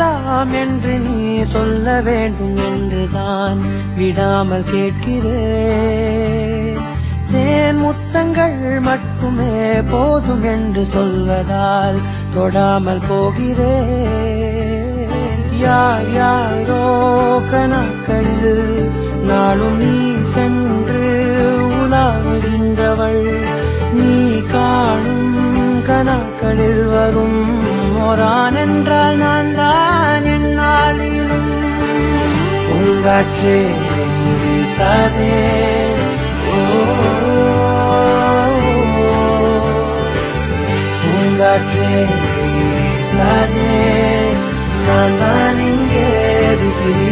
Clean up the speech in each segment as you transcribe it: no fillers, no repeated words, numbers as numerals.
வேண்டாம் என்று நீ சொல்ல வேண்டும் என்றுதான் விடாமல் கேட்கிறேன். தேன் முத்தங்கள் மட்டுமே போதும் என்று சொல்வதால் தொடாமல் போகிறேன். யார் யாரோ கணக்களில் நாளும் நீ சென்று உலாவுகின்றவள். நீ காணும் கணக்களில் வரும் ஓரான் என்றால் நான் தான் என்னாலும். உங்காற்றே வீசாதே, பூங்காற்றே வீசாதே, நான் தான் இங்கே விசிறி.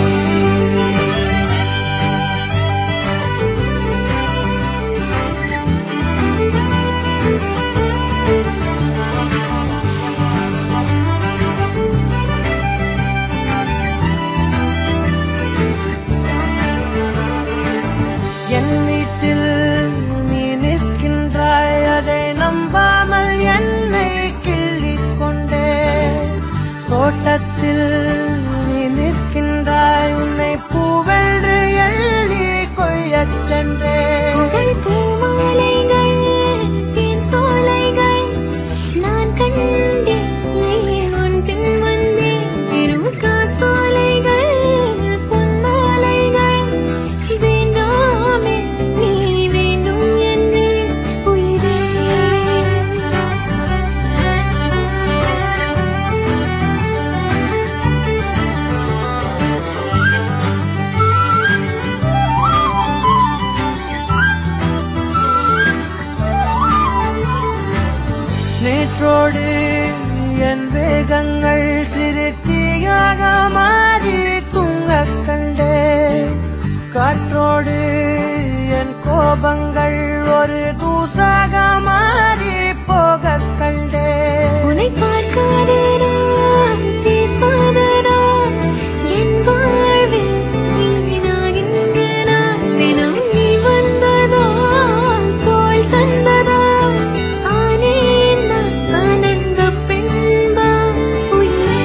என் வீட்டில் நீ நிற்கின்றாய், அதை நம்பாமல் என்னை கிள்ளிக் கொண்டே. தோட்டத்தில் நீ நிற்கின்றாய், உன்னை பூவென்று எள்ளி கொய்யச் சென்றே. பூமாலைகள் தேன் சோலைகள் நான் கண்டேன், உன் பின் வந்தேன். திருமுகா சோலைகள் பொன்மாலைகள் வேண்டாமே நீ வேண்டும் என்று உயிரே. நேற்றோடு என் வேகங்கள் சிறு தீயாக மாறி தூங்கக் கண்டே. காற்றோடு என் கோபங்கள் ஒரு தூசாக மாறி போகக் கண்டே. உன்னை பார்க்காதடா பேசாதடா என் வாழ்வில் வீணாகின்ற நான். தினம் நீ வந்ததால் தோள் தந்ததால் ஆனேன் நான் ஆனந்த பெண்பா உயிரே.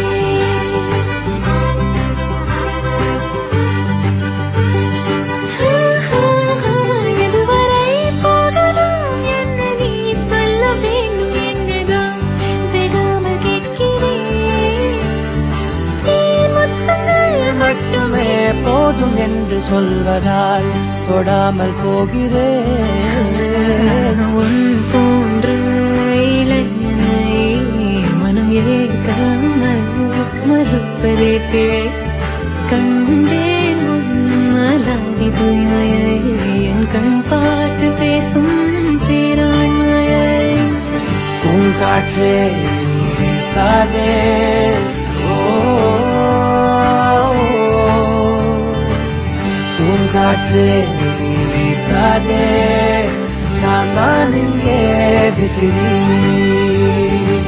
எதுவரை போகலாம் என்று நீ சொல்ல வேண்டும் என்றுதான் விடாமல் கேட்கிறேன். தேன் முத்தங்கள் மட்டுமே போதும் என்று சொல்வதால் தொடாமல் போகிறேன். உன் போன்ற இளைஞனை மனம் ஏற்காமல் மறுப்பதே பிழை. கண்டேன் உன் மலாதி தூய்மையை, என் கண் பார்த்து பேசும் பேராண்மையை. பூங்காற்றே நீ வீசாதே, பூங்காற்றே நீ வீசாதே, நான் தான் இங்கே விசிறி.